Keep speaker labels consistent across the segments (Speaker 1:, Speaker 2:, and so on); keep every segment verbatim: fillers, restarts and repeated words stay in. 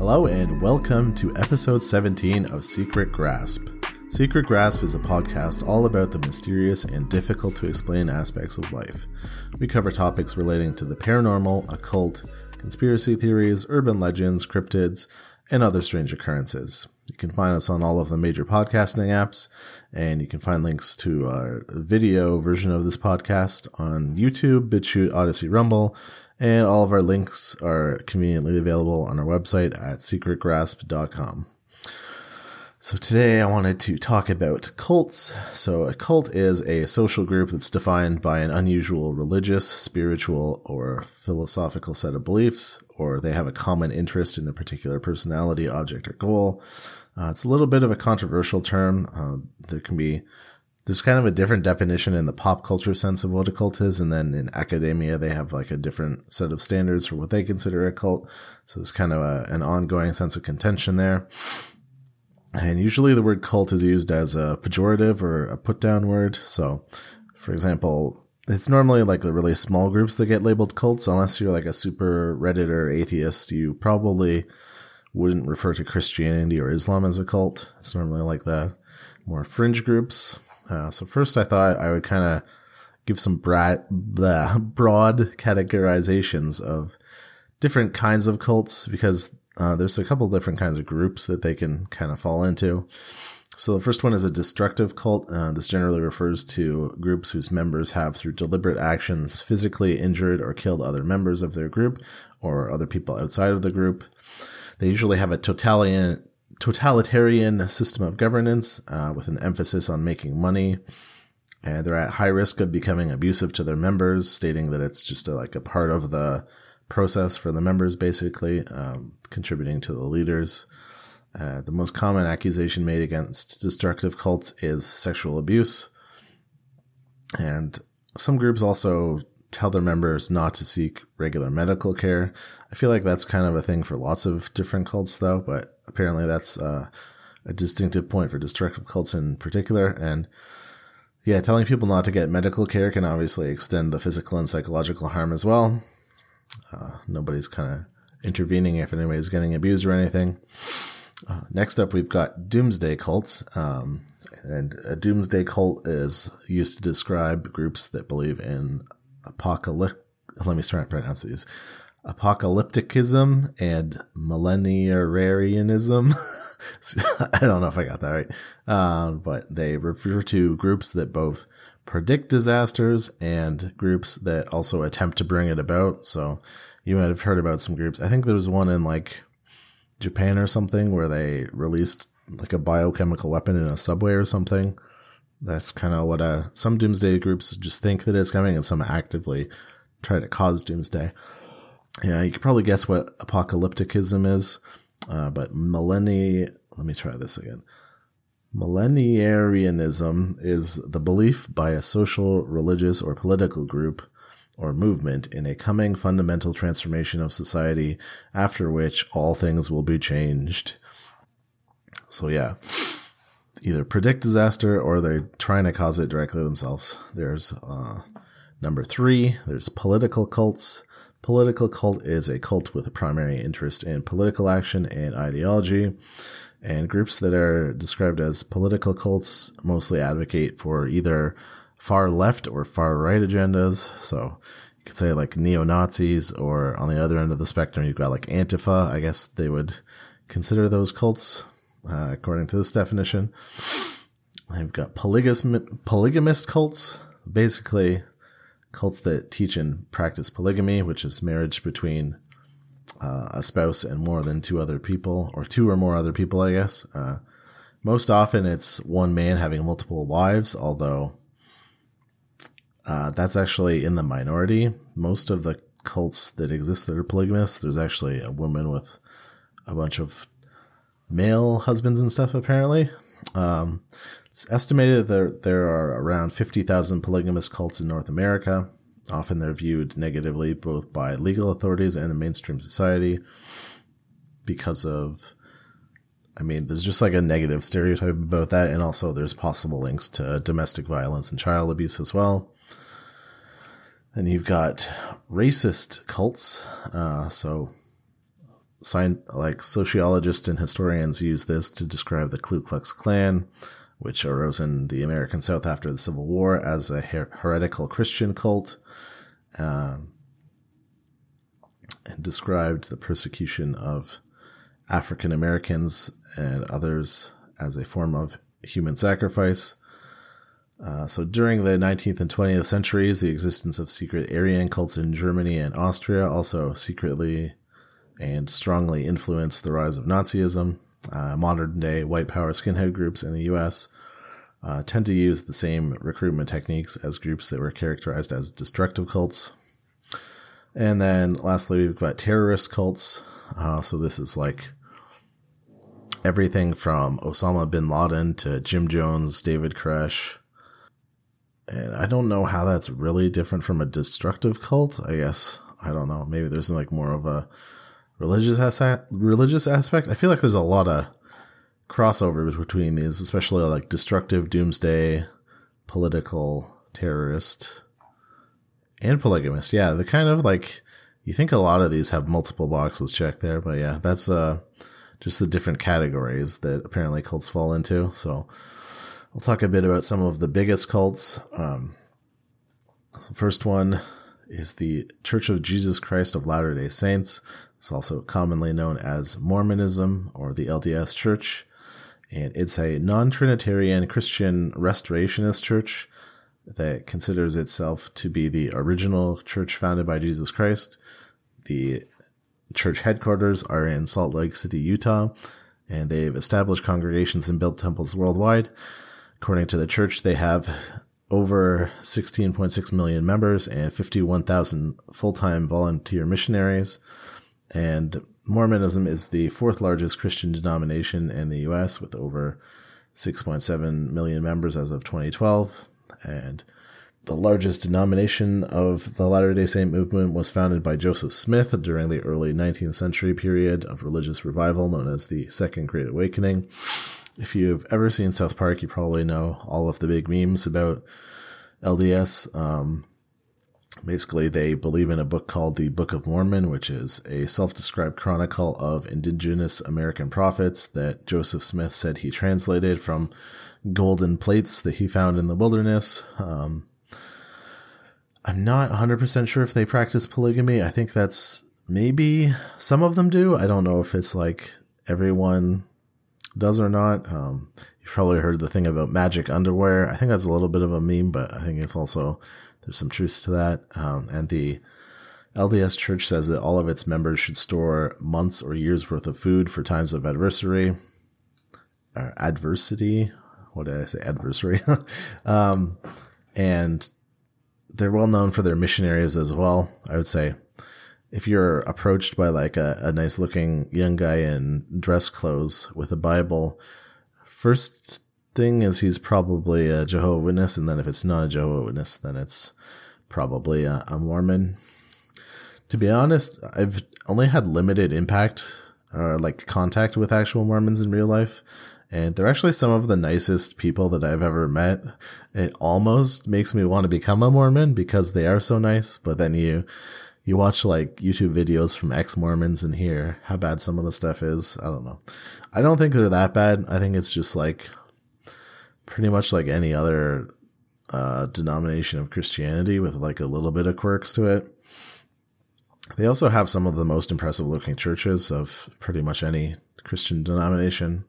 Speaker 1: Hello and welcome to episode seventeen of Secret Grasp. Secret Grasp is a podcast all about the mysterious and difficult to explain aspects of life. We cover topics relating to the paranormal, occult, conspiracy theories, urban legends, cryptids, and other strange occurrences. You can find us on all of the major podcasting apps, and you can find links to our video version of this podcast on YouTube, BitChute, Odyssey, Rumble, and all of our links are conveniently available on our website at secret grasp dot com. So today I wanted to talk about cults. So a cult is a social group that's defined by an unusual religious, spiritual, or philosophical set of beliefs, or they have a common interest in a particular personality, object, or goal. Uh, it's a little bit of a controversial term. Uh, there can be, there's kind of a different definition in the pop culture sense of what a cult is, and then in academia they have like a different set of standards for what they consider a cult. So there's kind of a, an ongoing sense of contention there. And usually the word cult is used as a pejorative or a put-down word. So, for example, it's normally like the really small groups that get labeled cults. Unless you're like a super Redditor atheist, you probably wouldn't refer to Christianity or Islam as a cult. It's normally like the more fringe groups. Uh, so first I thought I would kind of give some broad, broad categorizations of different kinds of cults, because Uh, there's a couple different kinds of groups that they can kind of fall into. So the first one is a destructive cult. Uh, this generally refers to groups whose members have, through deliberate actions, physically injured or killed other members of their group or other people outside of the group. They usually have a totalitarian, totalitarian system of governance uh, with an emphasis on making money. And they're at high risk of becoming abusive to their members, stating that it's just a, like a part of the process for the members, basically, um, contributing to the leaders. Uh, the most common accusation made against destructive cults is sexual abuse. And some groups also tell their members not to seek regular medical care. I feel like that's kind of a thing for lots of different cults, though, but apparently that's uh, a distinctive point for destructive cults in particular. And yeah, telling people not to get medical care can obviously extend the physical and psychological harm as well. Uh, nobody's kind of intervening if anybody's getting abused or anything. Uh, next up, we've got doomsday cults. Um, and a doomsday cult is used to describe groups that believe in apocalyptic, let me try and pronounce these, apocalypticism and millenarianism. I don't know if I got that right. Um, but they refer to groups that both predict disasters and groups that also attempt to bring it about. So you might have heard about some groups. I think there was one in like Japan or something where they released like a biochemical weapon in a subway or something. That's kind of what uh, some doomsday groups just think that it's coming, and some actively try to cause doomsday. Yeah, you could probably guess what apocalypticism is, uh, but millenni, let me try this again. Millenarianism is the belief by a social, religious, or political group or movement in a coming fundamental transformation of society, after which all things will be changed. So yeah, either predict disaster or they're trying to cause it directly themselves. There's uh, number three, there's political cults. Political cult is a cult with a primary interest in political action and ideology. And groups that are described as political cults mostly advocate for either far left or far right agendas. So you could say like neo-Nazis, or on the other end of the spectrum, you've got like Antifa. I guess they would consider those cults, uh, according to this definition. I've got polygamist, polygamist cults, basically cults that teach and practice polygamy, which is marriage between Uh, a spouse and more than two other people, or two or more other people, I guess. Uh, most often it's one man having multiple wives, although uh, that's actually in the minority. Most of the cults that exist that are polygamous, there's actually a woman with a bunch of male husbands and stuff, apparently. Um, it's estimated that there are around fifty thousand polygamous cults in North America. Often they're viewed negatively both by legal authorities and the mainstream society because of, I mean, there's just like a negative stereotype about that. And also there's possible links to domestic violence and child abuse as well. Then you've got racist cults. Uh, so Sign, like sociologists and historians use this to describe the Ku Klux Klan, which arose in the American South after the Civil War, as a her- heretical Christian cult, um, and described the persecution of African Americans and others as a form of human sacrifice. Uh, so during the nineteenth and twentieth centuries, the existence of secret Aryan cults in Germany and Austria also secretly and strongly influenced the rise of Nazism. Uh, modern-day white power skinhead groups in the U S uh, tend to use the same recruitment techniques as groups that were characterized as destructive cults. And then lastly, we've got terrorist cults. Uh, so this is like everything from Osama bin Laden to Jim Jones, David Koresh. And I don't know how that's really different from a destructive cult, I guess. I don't know. Maybe there's like more of a religious as- religious aspect. I feel like there's a lot of crossovers between these, especially like destructive, doomsday, political, terrorist, and polygamist. Yeah, the kind of like, you think a lot of these have multiple boxes checked there, but yeah, that's uh just the different categories that apparently cults fall into. So I'll talk a bit about some of the biggest cults. Um, the first one is the Church of Jesus Christ of Latter-day Saints. It's also commonly known as Mormonism or the L D S Church. And it's a non-Trinitarian Christian restorationist church that considers itself to be the original church founded by Jesus Christ. The church headquarters are in Salt Lake City, Utah, and they've established congregations and built temples worldwide. According to the church, they have over sixteen point six million members and fifty-one thousand full-time volunteer missionaries. And Mormonism is the fourth largest Christian denomination in the U S with over six point seven million members as of twenty twelve. And the largest denomination of the Latter-day Saint movement was founded by Joseph Smith during the early nineteenth century period of religious revival known as the Second Great Awakening. If you've ever seen South Park, you probably know all of the big memes about L D S. Um, basically, they believe in a book called the Book of Mormon, which is a self-described chronicle of indigenous American prophets that Joseph Smith said he translated from golden plates that he found in the wilderness. Um, I'm not one hundred percent sure if they practice polygamy. I think that's maybe some of them do. I don't know if it's like everyone does or not. Um, you've probably heard the thing about magic underwear. I think that's a little bit of a meme, but I think it's also, there's some truth to that. Um, and the L D S Church says that all of its members should store months or years worth of food for times of adversity. Or adversity. What did I say? Adversary. um, and they're well known for their missionaries as well. I would say if you're approached by like a, a nice looking young guy in dress clothes with a Bible, first thing is he's probably a Jehovah's Witness. And then if it's not a Jehovah's Witness, then it's probably a, a Mormon. To be honest, I've only had limited impact or like contact with actual Mormons in real life. And they're actually some of the nicest people that I've ever met. It almost makes me want to become a Mormon because they are so nice. But then you, you watch like YouTube videos from ex-Mormons and hear how bad some of the stuff is. I don't know. I don't think they're that bad. I think it's just like pretty much like any other uh, denomination of Christianity with like a little bit of quirks to it. They also have some of the most impressive looking churches of pretty much any Christian denomination.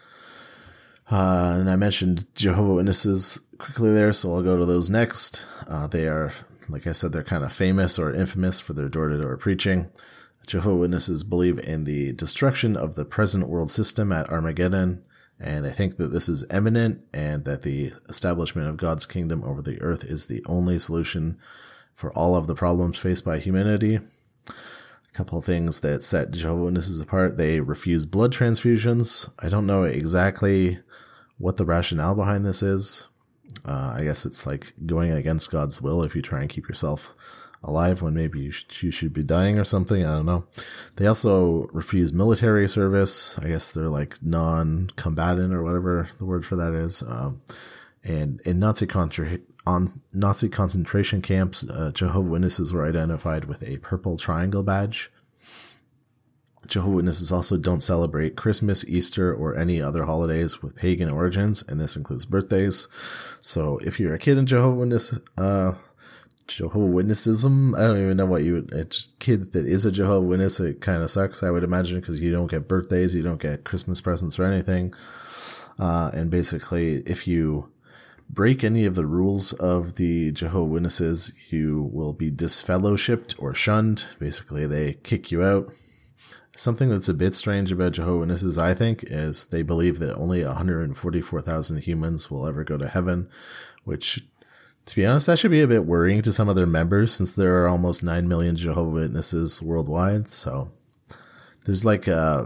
Speaker 1: Uh, and I mentioned Jehovah's Witnesses quickly there, so I'll go to those next. Uh, they are, like I said, they're kind of famous or infamous for their door-to-door preaching. Jehovah's Witnesses believe in the destruction of the present world system at Armageddon, and they think that this is imminent and that the establishment of God's kingdom over the earth is the only solution for all of the problems faced by humanity. A couple of things that set Jehovah's Witnesses apart. They refuse blood transfusions. I don't know exactly what the rationale behind this is. Uh, I guess it's like going against God's will if you try and keep yourself alive when maybe you should, you should be dying or something. I don't know. They also refuse military service. I guess they're like non-combatant or whatever the word for that is. Um, and in Nazi contra- on Nazi concentration camps, uh, Jehovah's Witnesses were identified with a purple triangle badge. Jehovah's Witnesses also don't celebrate Christmas, Easter, or any other holidays with pagan origins, and this includes birthdays. So if you're a kid in Jehovah's Witness, uh, Jehovah's Witnessism, I don't even know what you would, a kid that is a Jehovah's Witness, it kind of sucks, I would imagine, because you don't get birthdays, you don't get Christmas presents or anything. Uh, and basically, if you break any of the rules of the Jehovah's Witnesses, you will be disfellowshipped or shunned. Basically, they kick you out. Something that's a bit strange about Jehovah's Witnesses, I think, is they believe that only one hundred forty-four thousand humans will ever go to heaven, which, to be honest, that should be a bit worrying to some of their members, since there are almost nine million Jehovah's Witnesses worldwide. So there's like a,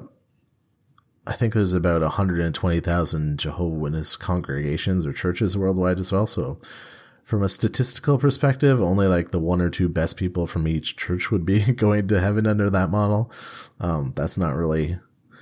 Speaker 1: I think there's about one hundred twenty thousand Jehovah's Witness congregations or churches worldwide as well. So from a statistical perspective, only like the one or two best people from each church would be going to heaven under that model. Um, that's not really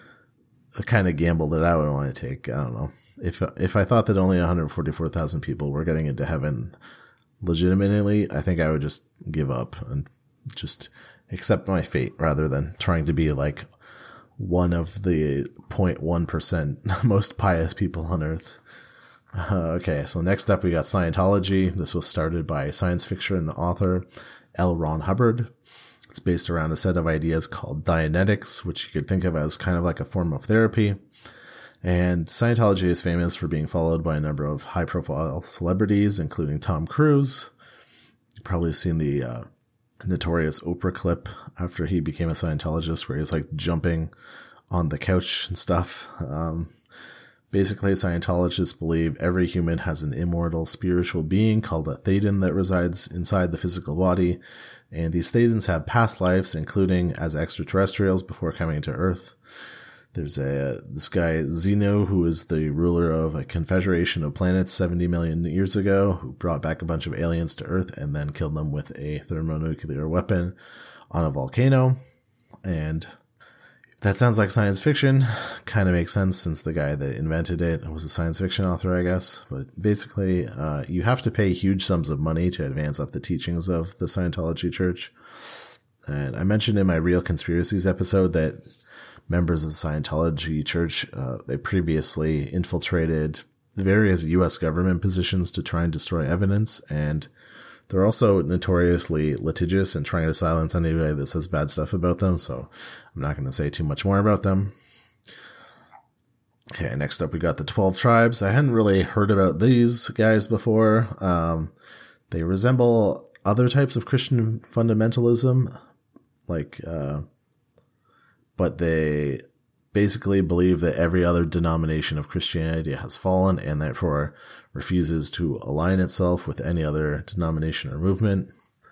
Speaker 1: a kind of gamble that I would want to take. I don't know. If, if I thought that only one hundred forty-four thousand people were getting into heaven legitimately, I think I would just give up and just accept my fate rather than trying to be like one of the zero point one percent most pious people on earth. Uh, okay, so next up we got Scientology. This was started by science fiction author L. Ron Hubbard. It's based around a set of ideas called Dianetics, which you could think of as kind of like a form of therapy. And Scientology is famous for being followed by a number of high-profile celebrities, including Tom Cruise. You've probably seen the uh, notorious Oprah clip after he became a Scientologist where he's like jumping on the couch and stuff. Um, basically, Scientologists believe every human has an immortal spiritual being called a thetan that resides inside the physical body. And these thetans have past lives, including as extraterrestrials before coming to Earth. There's a this guy, Zeno, who is the ruler of a confederation of planets seventy million years ago, who brought back a bunch of aliens to Earth and then killed them with a thermonuclear weapon on a volcano. And that sounds like science fiction. Kind of makes sense since the guy that invented it was a science fiction author, I guess. But basically, uh, you have to pay huge sums of money to advance up the teachings of the Scientology Church. And I mentioned in my Real Conspiracies episode that members of the Scientology Church, uh, they previously infiltrated various U S government positions to try and destroy evidence, and they're also notoriously litigious and trying to silence anybody that says bad stuff about them, so I'm not going to say too much more about them. Okay, next up we got the twelve Tribes. I hadn't really heard about these guys before. Um, they resemble other types of Christian fundamentalism, like, uh, but they basically believe that every other denomination of Christianity has fallen and therefore refuses to align itself with any other denomination or movement.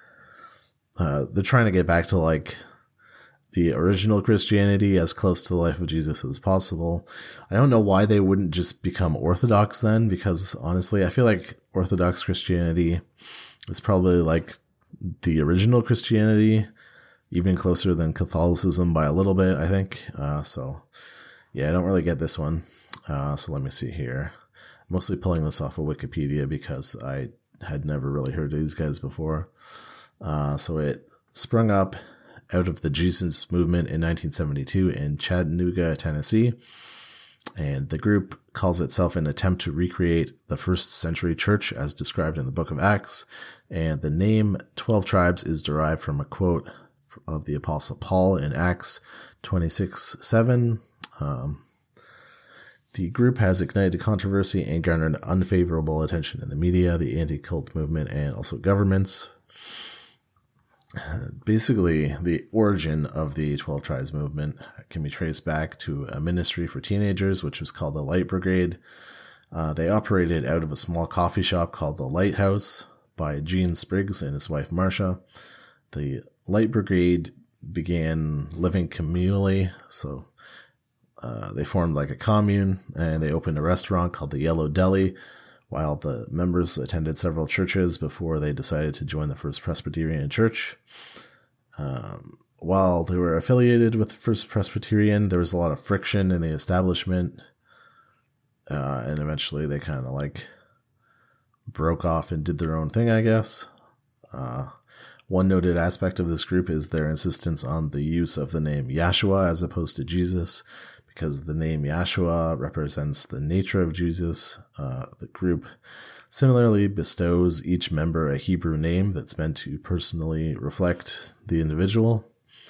Speaker 1: Uh, they're trying to get back to like the original Christianity as close to the life of Jesus as possible. I don't know why they wouldn't just become Orthodox then, because honestly, I feel like Orthodox Christianity is probably like the original Christianity, even closer than Catholicism by a little bit, I think. Uh, so, yeah, I don't really get this one. Uh, so let me see here. I'm mostly pulling this off of Wikipedia because I had never really heard of these guys before. Uh, so it sprung up out of the Jesus movement in nineteen seventy-two in Chattanooga, Tennessee. And the group calls itself an attempt to recreate the first century church as described in the book of Acts. And the name twelve Tribes is derived from a quote of the Apostle Paul in Acts twenty-six seven. Um, the group has ignited controversy and garnered unfavorable attention in the media, the anti-cult movement, and also governments. Uh, basically, the origin of the twelve Tribes movement can be traced back to a ministry for teenagers, which was called the Light Brigade. Uh, they operated out of a small coffee shop called the Lighthouse by Gene Spriggs and his wife Marcia. The Light Brigade began living communally, so uh, they formed like a commune, and they opened a restaurant called the Yellow Deli, while the members attended several churches before they decided to join the First Presbyterian Church. Um, while they were affiliated with the First Presbyterian, there was a lot of friction in the establishment, uh, and eventually they kind of like broke off and did their own thing, I guess. Uh, One noted aspect of this group is their insistence on the use of the name Yahshua as opposed to Jesus, because the name Yahshua represents the nature of Jesus. Uh, the group similarly bestows each member a Hebrew name that's meant to personally reflect the individual.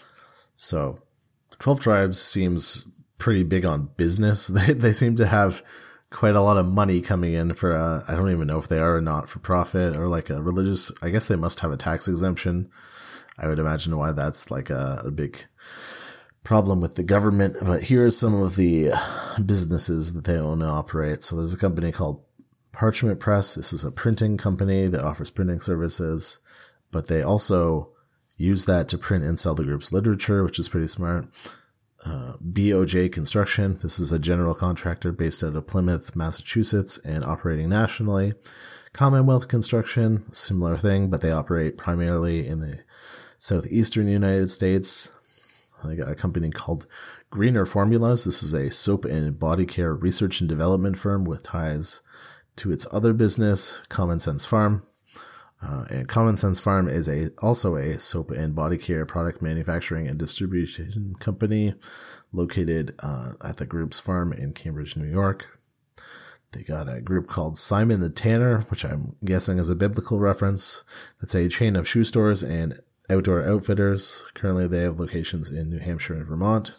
Speaker 1: So twelve Tribes seems pretty big on business. They, they seem to have quite a lot of money coming in for, uh, I don't even know if they are a not-for-profit or like a religious, I guess they must have a tax exemption. I would imagine why that's like a, a big problem with the government. But here are some of the businesses that they own and operate. So there's a company called Parchment Press. This is a printing company that offers printing services, but they also use that to print and sell the group's literature, which is pretty smart. Uh, B O J Construction. This is a general contractor based out of Plymouth, Massachusetts, and operating nationally. Commonwealth Construction, similar thing, but they operate primarily in the southeastern United States. They got a company called Greener Formulas. This is a soap and body care research and development firm with ties to its other business, Common Sense Farm. Uh, and Common Sense Farm is a also a soap and body care product manufacturing and distribution company located uh, at the group's farm in Cambridge, New York. They got a group called Simon the Tanner, which I'm guessing is a biblical reference. That's a chain of shoe stores and outdoor outfitters. Currently, they have locations in New Hampshire and Vermont.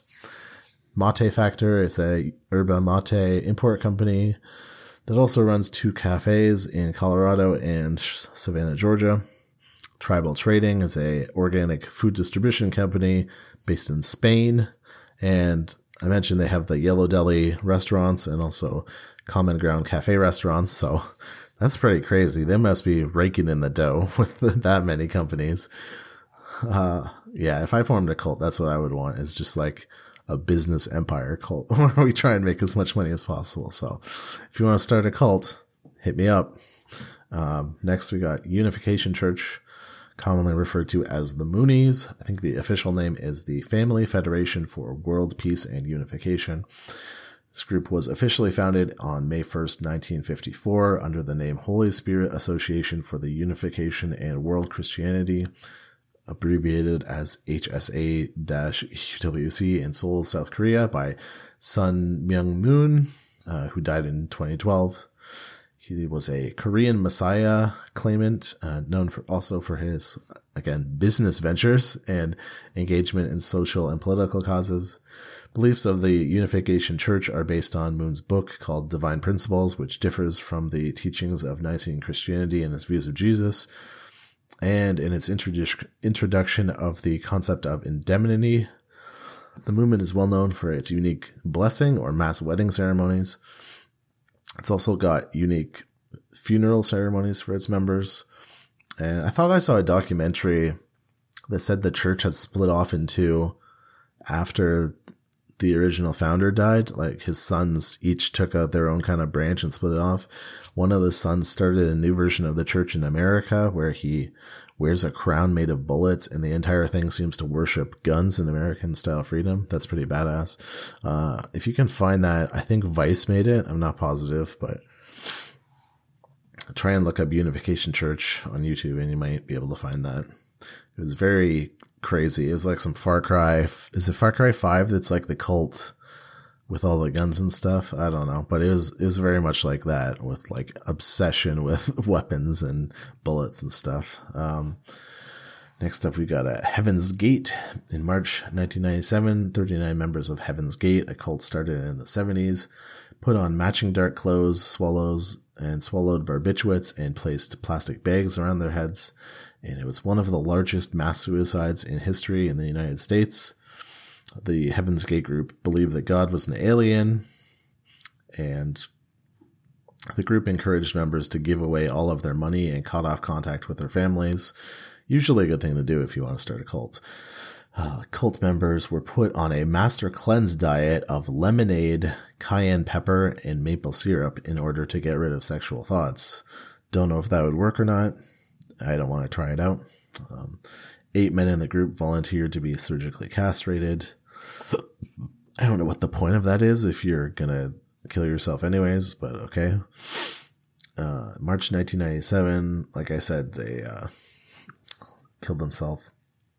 Speaker 1: Mate Factor is a yerba mate import company that also runs two cafes in Colorado and Savannah, Georgia. Tribal Trading is a organic food distribution company based in Spain. And I mentioned they have the Yellow Deli restaurants and also Common Ground Cafe restaurants. So that's pretty crazy. They must be raking in the dough with that many companies. Uh, yeah, if I formed a cult, that's what I would want. It's just like a business empire cult where we try and make as much money as possible. So if you want to start a cult, hit me up. Um, next we got Unification Church, commonly referred to as the Moonies. I think the official name is the Family Federation for World Peace and Unification. This group was officially founded on May first, nineteen fifty-four under the name Holy Spirit Association for the Unification and World Christianity, abbreviated as H S A U W C in Seoul, South Korea, by Sun Myung Moon, uh, who died in twenty twelve. He was a Korean Messiah claimant, uh, known for also for his, again, business ventures and engagement in social and political causes. Beliefs of the Unification Church are based on Moon's book called Divine Principles, which differs from the teachings of Nicene Christianity and its views of Jesus, and in its introdu- introduction of the concept of indemnity. The movement is well known for its unique blessing or mass wedding ceremonies. It's also got unique funeral ceremonies for its members. And I thought I saw a documentary that said the church had split off in two after the original founder died. Like his sons each took out their own kind of branch and split it off. One of the sons started a new version of the church in America where he wears a crown made of bullets and the entire thing seems to worship guns and American style freedom. That's pretty badass. Uh, if you can find that, I think Vice made it. I'm not positive, but try and look up Unification Church on YouTube and you might be able to find that. It was very crazy. It was like some Far Cry. Is it Far Cry five that's like the cult with all the guns and stuff? I don't know. But it was, it was very much like that with like obsession with weapons and bullets and stuff. Um, next up, we got a Heaven's Gate in March nineteen ninety-seven. thirty-nine members of Heaven's Gate, a cult started in the seventies, put on matching dark clothes, swallows, and swallowed barbiturates and placed plastic bags around their heads. And it was one of the largest mass suicides in history in the United States. The Heaven's Gate group believed that God was an alien, and the group encouraged members to give away all of their money and cut off contact with their families. Usually a good thing to do if you want to start a cult. Uh, cult members were put on a master cleanse diet of lemonade, cayenne pepper, and maple syrup in order to get rid of sexual thoughts. Don't know if that would work or not. I don't want to try it out. Um, eight men in the group volunteered to be surgically castrated. I don't know what the point of that is if you're going to kill yourself anyways, but okay. Uh, March nineteen ninety-seven, like I said, they, uh, killed himself.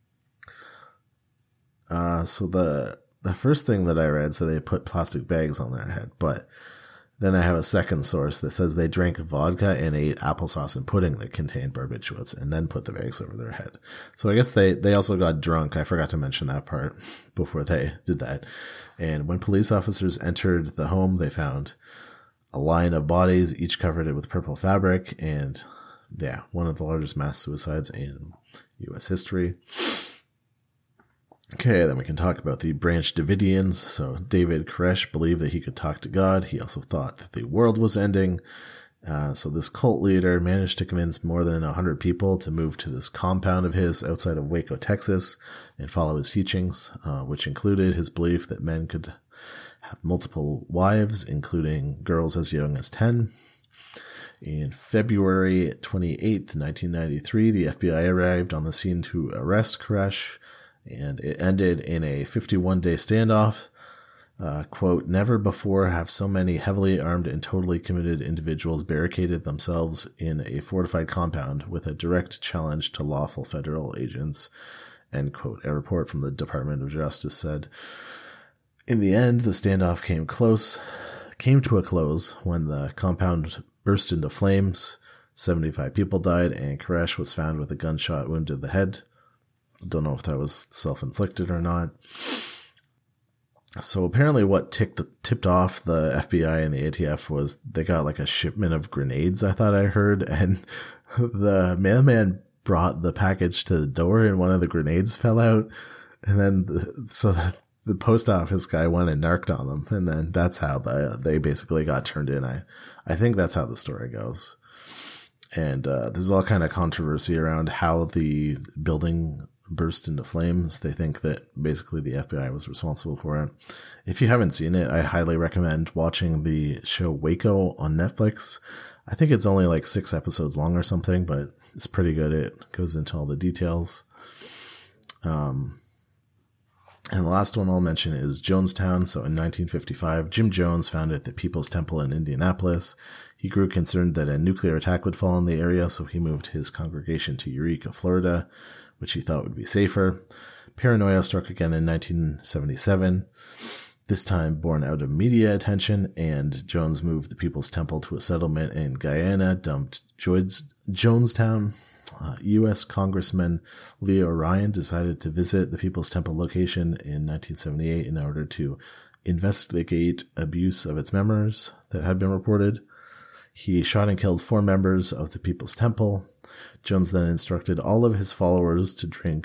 Speaker 1: Uh, so the the first thing that I read, so they put plastic bags on their head, but then I have a second source that says they drank vodka and ate applesauce and pudding that contained barbiturates and then put the bags over their head. So I guess they, they also got drunk. I forgot to mention that part before they did that. And when police officers entered the home, they found a line of bodies, each covered it with purple fabric. And yeah, one of the largest mass suicides in U S history. Okay, then we can talk about the Branch Davidians. So David Koresh believed that he could talk to God. He also thought that the world was ending. Uh, so this cult leader managed to convince more than one hundred people to move to this compound of his outside of Waco, Texas, and follow his teachings, uh, which included his belief that men could have multiple wives, including girls as young as ten. In February twenty-eighth, nineteen ninety-three, the F B I arrived on the scene to arrest Koresh, and it ended in a fifty-one day standoff. Uh, quote, never before have so many heavily armed and totally committed individuals barricaded themselves in a fortified compound with a direct challenge to lawful federal agents, end quote. A report from the Department of Justice said. In the end, the standoff came close, came to a close when the compound burst into flames. seventy-five people died, and Koresh was found with a gunshot wound to the head. Don't know if that was self-inflicted or not. So apparently what ticked, tipped off the F B I and the A T F was they got like a shipment of grenades, I thought I heard, and the mailman brought the package to the door and one of the grenades fell out. And then, the, so the post office guy went and narked on them. And then that's how the, they basically got turned in. I, I think that's how the story goes. And uh, there's all kind of controversy around how the building burst into flames. They think that basically the F B I was responsible for it. If you haven't seen it, I highly recommend watching the show Waco on Netflix. I think it's only like six episodes long or something, but it's pretty good. It goes into all the details. Um, and the last one I'll mention is Jonestown. So in nineteen fifty-five, Jim Jones founded the People's Temple in Indianapolis. He grew concerned that a nuclear attack would fall in the area, so he moved his congregation to Eureka, Florida, which he thought would be safer. Paranoia struck again in nineteen seventy-seven, this time born out of media attention, and Jones moved the People's Temple to a settlement in Guyana, dumped Jonestown. Uh, U S Congressman Leo Ryan decided to visit the People's Temple location in nineteen seventy-eight in order to investigate abuse of its members that had been reported. He shot and killed four members of the People's Temple. Jones then instructed all of his followers to drink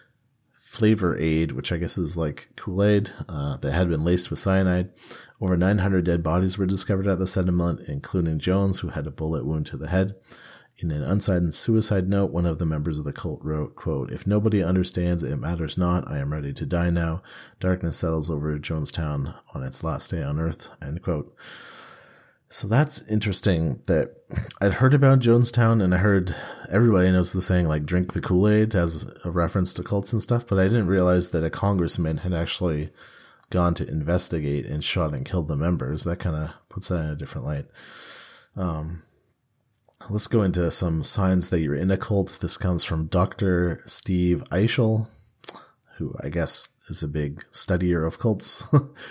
Speaker 1: Flavor Aid, which I guess is like Kool-Aid, uh, that had been laced with cyanide. Over nine hundred dead bodies were discovered at the settlement, including Jones, who had a bullet wound to the head. In an unsigned suicide note, one of the members of the cult wrote, quote, if nobody understands, it matters not. I am ready to die now. Darkness settles over Jonestown on its last day on earth, end quote. So that's interesting that I'd heard about Jonestown, and I heard everybody knows the saying, like, drink the Kool-Aid as a reference to cults and stuff, but I didn't realize that a congressman had actually gone to investigate and shot and killed the members. That kind of puts that in a different light. Um, let's go into some signs that you're in a cult. This comes from Doctor Steve Eichel, who I guess is a big studier of cults.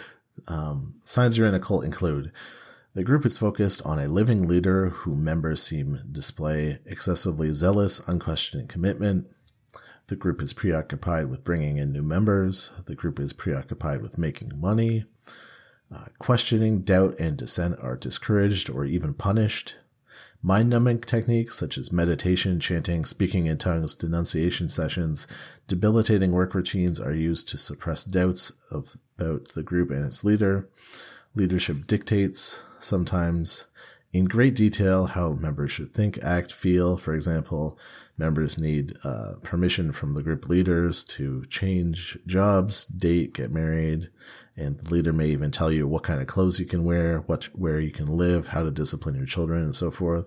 Speaker 1: um, signs you're in a cult include: the group is focused on a living leader who members seem to display excessively zealous, unquestioning commitment. The group is preoccupied with bringing in new members. The group is preoccupied with making money. Uh, questioning, doubt, and dissent are discouraged or even punished. Mind-numbing techniques such as meditation, chanting, speaking in tongues, denunciation sessions, debilitating work routines are used to suppress doubts of, about the group and its leader. Leadership dictates, sometimes in great detail, how members should think, act, feel. For example, members need uh, permission from the group leaders to change jobs, date, get married, and the leader may even tell you what kind of clothes you can wear, what where you can live, how to discipline your children, and so forth.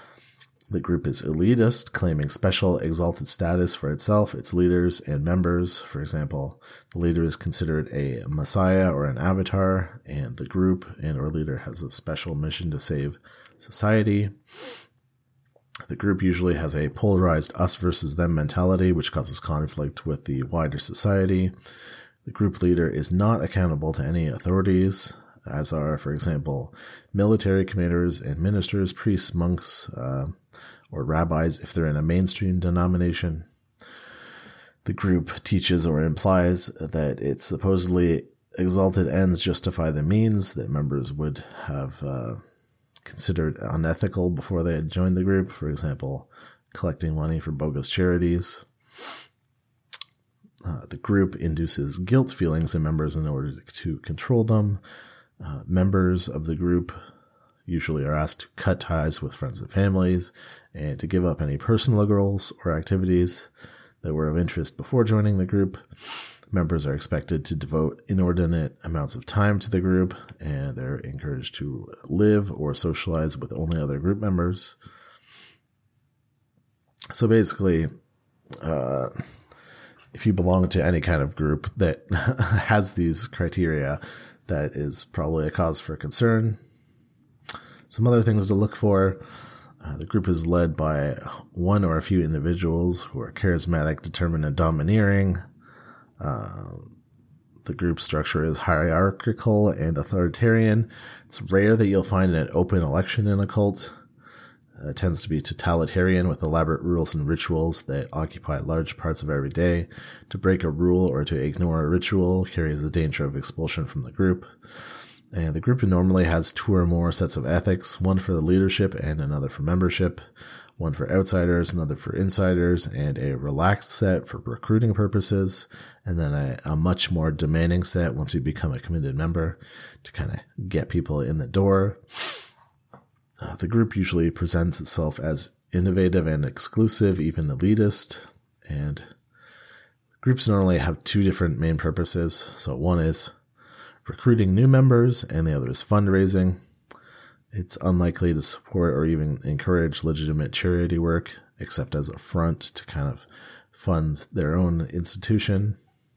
Speaker 1: The group is elitist, claiming special exalted status for itself, its leaders, and members. For example, the leader is considered a messiah or an avatar, and the group and or leader has a special mission to save society. The group usually has a polarized us versus them mentality, which causes conflict with the wider society. The group leader is not accountable to any authorities, as are, for example, military commanders and ministers, priests, monks, uh, or rabbis if they're in a mainstream denomination. The group teaches or implies that its supposedly exalted ends justify the means that members would have uh, considered unethical before they had joined the group, for example, collecting money for bogus charities. Uh, the group induces guilt feelings in members in order to control them. Uh, members of the group usually are asked to cut ties with friends and families and to give up any personal goals or activities that were of interest before joining the group. Members are expected to devote inordinate amounts of time to the group, and they're encouraged to live or socialize with only other group members. So basically, uh, if you belong to any kind of group that has these criteria, that is probably a cause for concern. Some other things to look for. Uh, the group is led by one or a few individuals who are charismatic, determined, and domineering. Uh, the group structure is hierarchical and authoritarian. It's rare that you'll find an open election in a cult. Uh, it tends to be totalitarian with elaborate rules and rituals that occupy large parts of every day. To break a rule or to ignore a ritual carries the danger of expulsion from the group. And the group normally has two or more sets of ethics, one for the leadership and another for membership, one for outsiders, another for insiders, and a relaxed set for recruiting purposes, and then a, a much more demanding set once you become a committed member to kind of get people in the door. Uh, the group usually presents itself as innovative and exclusive, even elitist, and groups normally have two different main purposes. So one is recruiting new members, and the other is fundraising. It's unlikely to support or even encourage legitimate charity work, except as a front to kind of fund their own institution.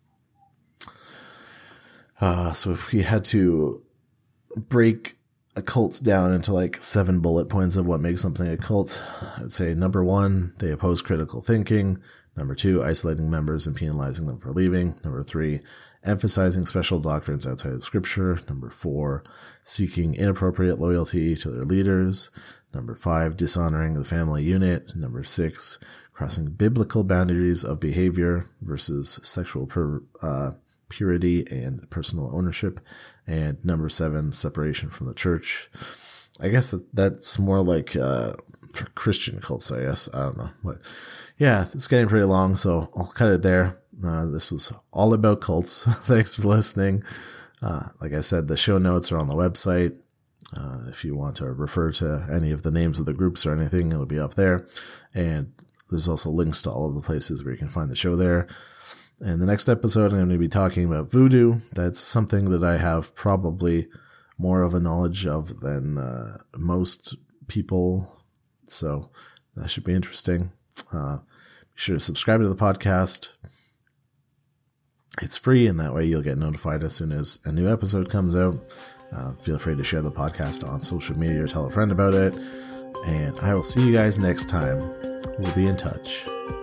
Speaker 1: Uh, so if we had to break a cult down into like seven bullet points of what makes something a cult, I'd say number one, they oppose critical thinking. Number two, isolating members and penalizing them for leaving. Number three, emphasizing special doctrines outside of scripture. Number four, seeking inappropriate loyalty to their leaders. Number five, dishonoring the family unit. Number six, crossing biblical boundaries of behavior versus sexual pur- uh, purity and personal ownership. And number seven, separation from the church. I guess that that's more like uh, for Christian cults, I guess. I don't know. But yeah, it's getting pretty long, so I'll cut it there. Uh, this was all about cults. Thanks for listening. Uh, like I said, the show notes are on the website. Uh, if you want to refer to any of the names of the groups or anything, it'll be up there. And there's also links to all of the places where you can find the show there. And the next episode, I'm going to be talking about voodoo. That's something that I have probably more of a knowledge of than uh, most people. So that should be interesting. Uh, be sure to subscribe to the podcast. It's free, and that way you'll get notified as soon as a new episode comes out. Uh, feel free to share the podcast on social media or tell a friend about it. And I will see you guys next time. We'll be in touch.